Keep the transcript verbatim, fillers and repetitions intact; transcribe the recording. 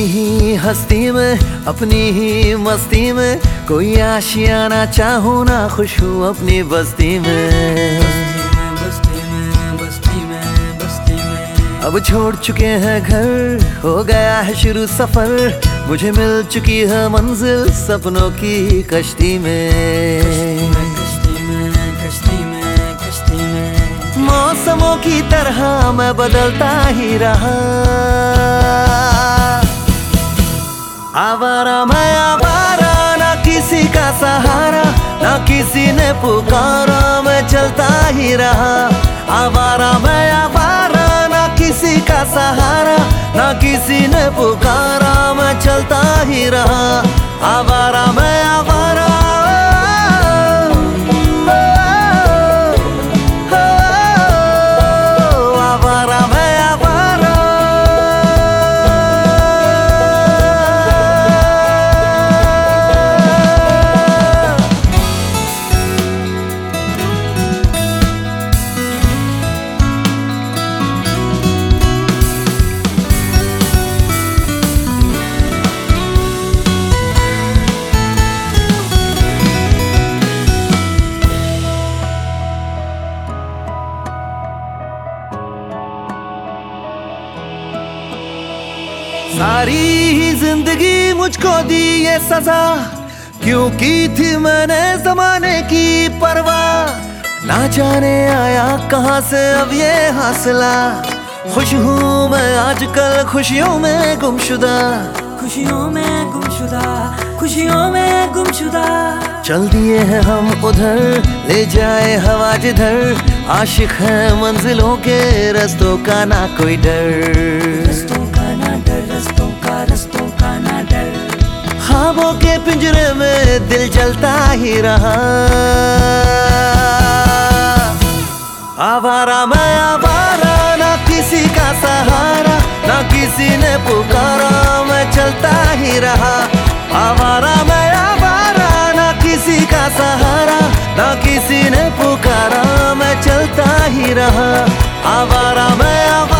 ही हस्ती में, अपनी ही मस्ती में, कोई आशियाना चाहूँ ना, खुश हूँ अपनी बस्ती में। बस्ती में, बस्ती में, बस्ती में। अब छोड़ चुके हैं घर, हो गया है शुरू सफर, मुझे मिल चुकी है मंजिल सपनों की कश्ती में। मौसमों की तरह मैं बदलता ही रहा, आवारा मैं आवारा, ना किसी का सहारा, ना किसी ने पुकारा, मैं चलता ही रहा। आवारा मैं आवारा, ना किसी का सहारा, ना किसी ने पुकारा, मैं चलता ही रहा। आवारा मैं आवारा, सारी ही जिंदगी मुझको दी ये सजा, क्यों की थी मैंने जमाने की परवाह। ना जाने आया कहाँ से अब ये हासिला, खुश हूँ मैं आजकल खुशियों में गुमशुदा, खुशियों में गुमशुदा, खुशियों में गुमशुदा। चल दिए हैं हम उधर, ले जाए हवा जिधर, आशिक है मंजिलों के रस्तों का ना कोई डर। ख्वाबों के पिंजरे में दिल जलता ही रहा, आवारा मैं आवारा, ना किसी का सहारा, ना किसी ने पुकारा, मैं चलता ही रहा। आवारा मैं आवारा, ना किसी का सहारा, ना किसी ने पुकारा, मैं चलता ही रहा। आवारा मैं आवारा।